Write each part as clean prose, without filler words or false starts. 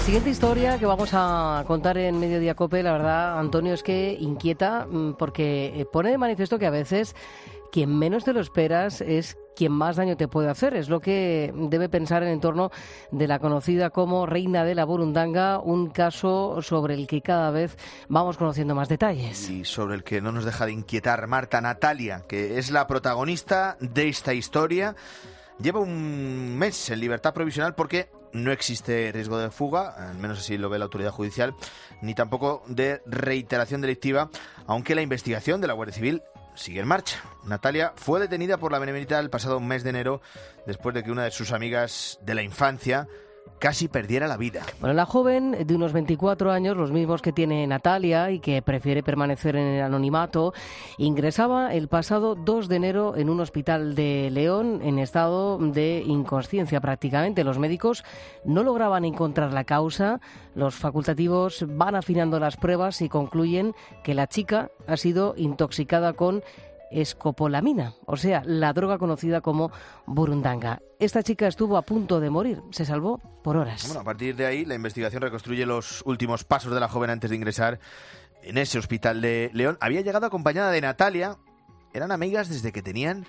siguiente historia que vamos a contar en Mediodía COPE, la verdad, Antonio, es que inquieta porque pone de manifiesto que a veces quien menos te lo esperas es quien más daño te puede hacer. Es lo que debe pensar en torno de la conocida como Reina de la Burundanga, un caso sobre el que cada vez vamos conociendo más detalles. Y sobre el que no nos deja de inquietar Marta Natalia, que es la protagonista de esta historia. Lleva un mes en libertad provisional porque no existe riesgo de fuga, al menos así lo ve la autoridad judicial, ni tampoco de reiteración delictiva, aunque la investigación de la Guardia Civil sigue en marcha. Natalia fue detenida por la Benemérita el pasado mes de enero después de que una de sus amigas de la infancia casi perdiera la vida. Bueno, la joven de unos 24 años, los mismos que tiene Natalia y que prefiere permanecer en el anonimato, ingresaba el pasado 2 de enero en un hospital de León en estado de inconsciencia prácticamente. Los médicos no lograban encontrar la causa. Los facultativos van afinando las pruebas y concluyen que la chica ha sido intoxicada con escopolamina, o sea, la droga conocida como burundanga. Esta chica estuvo a punto de morir, se salvó por horas. Bueno, a partir de ahí, la investigación reconstruye los últimos pasos de la joven antes de ingresar en ese hospital de León. Había llegado acompañada de Natalia, eran amigas desde que tenían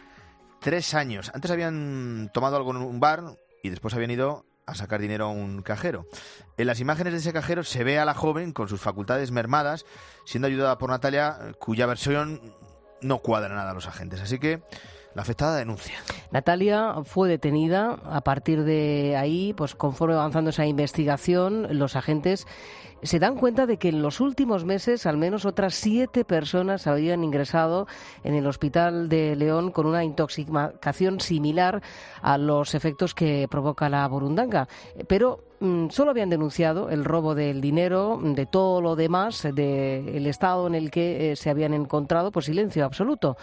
3 años. Antes habían tomado algo en un bar y después habían ido a sacar dinero a un cajero. En las imágenes de ese cajero se ve a la joven con sus facultades mermadas, siendo ayudada por Natalia, cuya versión no cuadra nada a los agentes, así que la afectada denuncia. Natalia fue detenida. A partir de ahí, pues conforme avanzando esa investigación, los agentes se dan cuenta de que en los últimos meses al menos otras 7 personas habían ingresado en el hospital de León con una intoxicación similar a los efectos que provoca la burundanga. Pero solo habían denunciado el robo del dinero, de todo lo demás, del estado en el que se habían encontrado, pues silencio absoluto.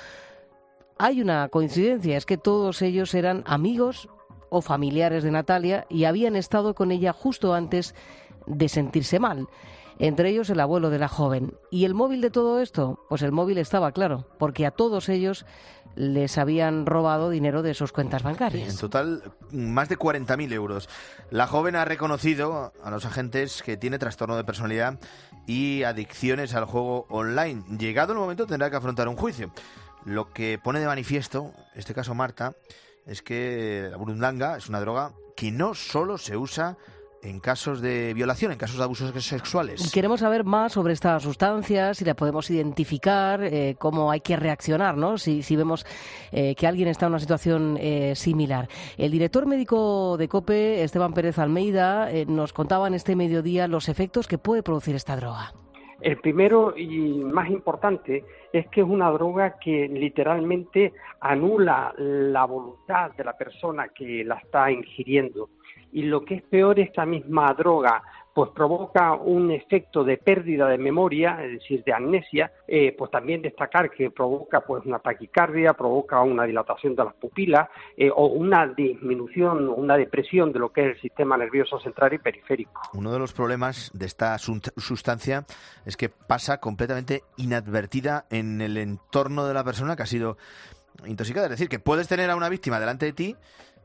Hay una coincidencia, es que todos ellos eran amigos o familiares de Natalia y habían estado con ella justo antes de sentirse mal. Entre ellos el abuelo de la joven. ¿Y el móvil de todo esto? Pues el móvil estaba claro, porque a todos ellos les habían robado dinero de sus cuentas bancarias. En total, más de 40.000 euros. La joven ha reconocido a los agentes que tiene trastorno de personalidad y adicciones al juego online. Llegado el momento tendrá que afrontar un juicio. Lo que pone de manifiesto este caso Marta es que la burundanga es una droga que no solo se usa en casos de violación, en casos de abusos sexuales. Queremos saber más sobre esta sustancia, si la podemos identificar, cómo hay que reaccionar, ¿no? Si vemos que alguien está en una situación similar. El director médico de COPE, Esteban Pérez Almeida, nos contaba en este mediodía los efectos que puede producir esta droga. El primero y más importante es que es una droga que literalmente anula la voluntad de la persona que la está ingiriendo. Y lo que es peor, esta misma droga pues provoca un efecto de pérdida de memoria, es decir, de amnesia. Pues también destacar que provoca pues una taquicardia, provoca una dilatación de las pupilas o una disminución, una depresión de lo que es el sistema nervioso central y periférico. Uno de los problemas de esta sustancia es que pasa completamente inadvertida en el entorno de la persona que ha sido intoxicada. Es decir, que puedes tener a una víctima delante de ti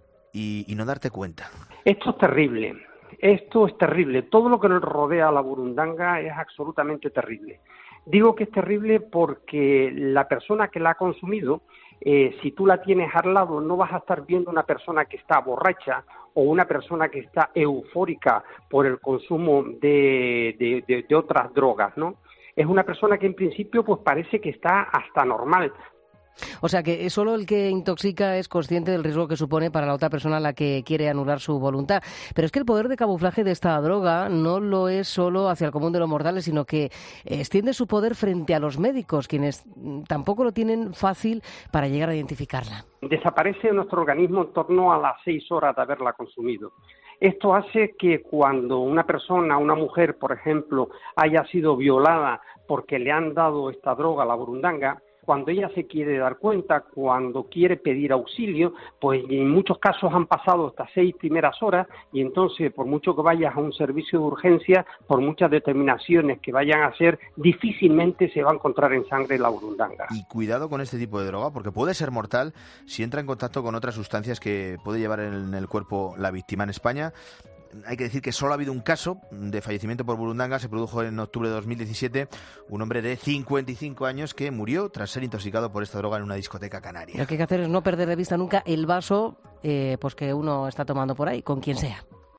y no darte cuenta. Esto es terrible. Esto es terrible. Todo lo que nos rodea a la burundanga es absolutamente terrible. Digo que es terrible porque la persona que la ha consumido, si tú la tienes al lado, no vas a estar viendo una persona que está borracha o una persona que está eufórica por el consumo de otras drogas, ¿no? Es una persona que en principio pues parece que está hasta normal. O sea que solo el que intoxica es consciente del riesgo que supone para la otra persona a la que quiere anular su voluntad. Pero es que el poder de camuflaje de esta droga no lo es solo hacia el común de los mortales, sino que extiende su poder frente a los médicos, quienes tampoco lo tienen fácil para llegar a identificarla. Desaparece en nuestro organismo en torno a las 6 horas de haberla consumido. Esto hace que cuando una persona, una mujer, por ejemplo, haya sido violada porque le han dado esta droga, la burundanga, cuando ella se quiere dar cuenta, cuando quiere pedir auxilio, pues en muchos casos han pasado estas 6 primeras horas y entonces por mucho que vayas a un servicio de urgencia, por muchas determinaciones que vayan a hacer, difícilmente se va a encontrar en sangre la burundanga. Y cuidado con este tipo de droga porque puede ser mortal si entra en contacto con otras sustancias que puede llevar en el cuerpo la víctima. En España hay que decir que solo ha habido un caso de fallecimiento por burundanga, se produjo en octubre de 2017, un hombre de 55 años que murió tras ser intoxicado por esta droga en una discoteca canaria. Lo que hay que hacer es no perder de vista nunca el vaso pues que uno está tomando por ahí, con quien sea.